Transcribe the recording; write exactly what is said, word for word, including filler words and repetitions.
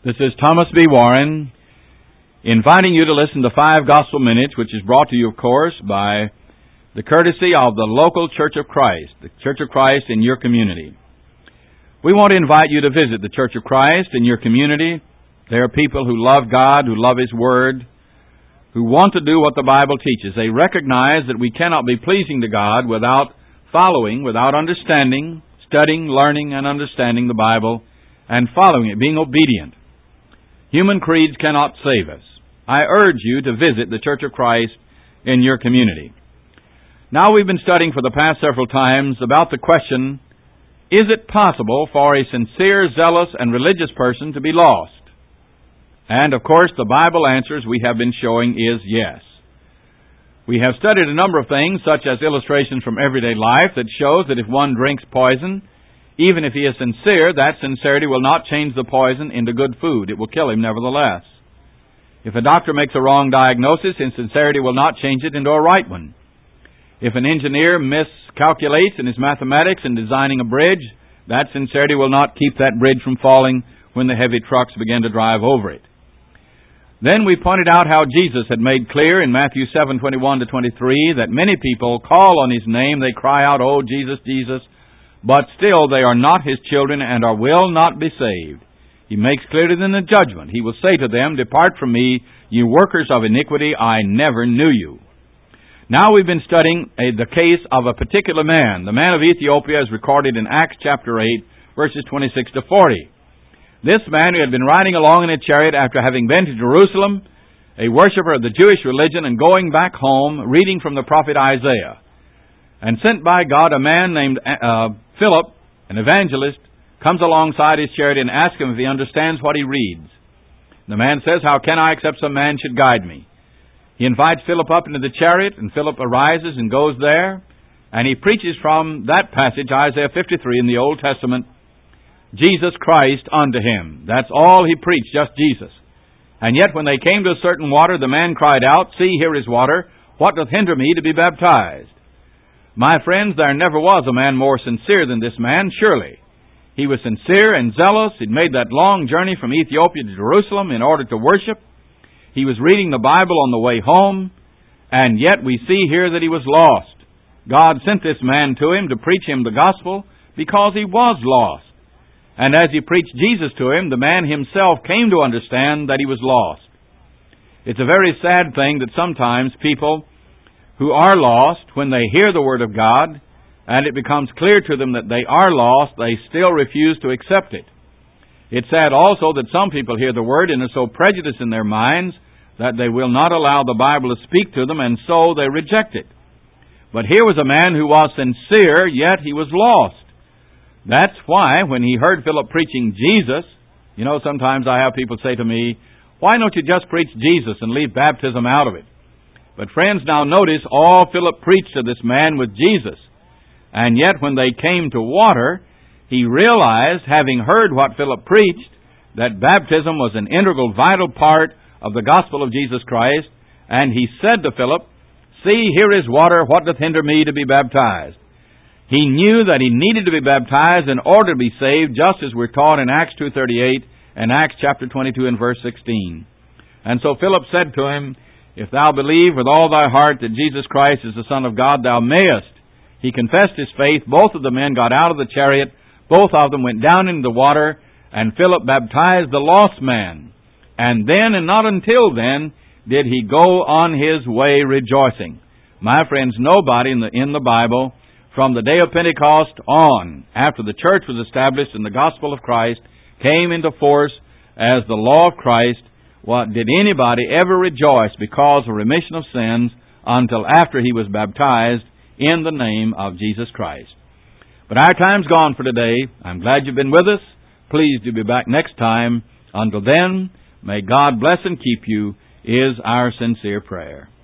This is Thomas B. Warren inviting you to listen to Five Gospel Minutes, which is brought to you, of course, by the courtesy of the local Church of Christ, the Church of Christ in your community. We want to invite you to visit the Church of Christ in your community. There are people who love God, who love His Word, who want to do what the Bible teaches. They recognize that we cannot be pleasing to God without following, without understanding, studying, learning, and understanding the Bible, and following it, being obedient. Human creeds cannot save us. I urge you to visit the Church of Christ in your community. Now, we've been studying for the past several times about the question, is it possible for a sincere, zealous, and religious person to be lost? And, of course, the Bible answers we have been showing is yes. We have studied a number of things, such as illustrations from everyday life, that shows that if one drinks poison, even if he is sincere, that sincerity will not change the poison into good food. It will kill him nevertheless. If a doctor makes a wrong diagnosis, his sincerity will not change it into a right one. If an engineer miscalculates in his mathematics in designing a bridge, that sincerity will not keep that bridge from falling when the heavy trucks begin to drive over it. Then we pointed out how Jesus had made clear in Matthew seven, twenty-one to twenty-three, that many people call on His name, they cry out, "Oh, Jesus, Jesus," but still they are not His children and are will not be saved. He makes clear to them the judgment. He will say to them, "Depart from me, you workers of iniquity, I never knew you." Now we've been studying a, the case of a particular man. The man of Ethiopia is recorded in Acts chapter eight, verses twenty-six to forty. This man who had been riding along in a chariot after having been to Jerusalem, a worshiper of the Jewish religion, and going back home, reading from the prophet Isaiah. And sent by God, a man named uh, Philip, an evangelist, comes alongside his chariot and asks him if he understands what he reads. The man says, "How can I, except some man should guide me?" He invites Philip up into the chariot, and Philip arises and goes there, and he preaches from that passage, Isaiah fifty-three in the Old Testament, Jesus Christ unto him. That's all he preached, just Jesus. And yet when they came to a certain water, the man cried out, "See, here is water. What doth hinder me to be baptized?" My friends, there never was a man more sincere than this man, surely. He was sincere and zealous. He'd made that long journey from Ethiopia to Jerusalem in order to worship. He was reading the Bible on the way home, and yet we see here that he was lost. God sent this man to him to preach him the gospel because he was lost. And as he preached Jesus to him, the man himself came to understand that he was lost. It's a very sad thing that sometimes people who are lost, when they hear the Word of God, and it becomes clear to them that they are lost, they still refuse to accept it. It's sad also that some people hear the Word and are so prejudiced in their minds that they will not allow the Bible to speak to them, and so they reject it. But here was a man who was sincere, yet he was lost. That's why when he heard Philip preaching Jesus, you know, sometimes I have people say to me, "Why don't you just preach Jesus and leave baptism out of it?" But friends, now notice, all Philip preached to this man was Jesus. And yet when they came to water, he realized, having heard what Philip preached, that baptism was an integral, vital part of the gospel of Jesus Christ. And he said to Philip, "See, here is water. What doth hinder me to be baptized?" He knew that he needed to be baptized in order to be saved, just as we're taught in Acts two thirty-eight and Acts chapter twenty-two and verse sixteen. And so Philip said to him, "If thou believe with all thy heart that Jesus Christ is the Son of God, thou mayest." He confessed his faith. Both of the men got out of the chariot. Both of them went down into the water, and Philip baptized the lost man. And then, and not until then, did he go on his way rejoicing. My friends, nobody in the, in the Bible, from the day of Pentecost on, after the church was established and the gospel of Christ came into force as the law of Christ, what did anybody ever rejoice because of remission of sins until after he was baptized in the name of Jesus Christ? But our time's gone for today. I'm glad you've been with us. Please do be back next time. Until then, may God bless and keep you, is our sincere prayer.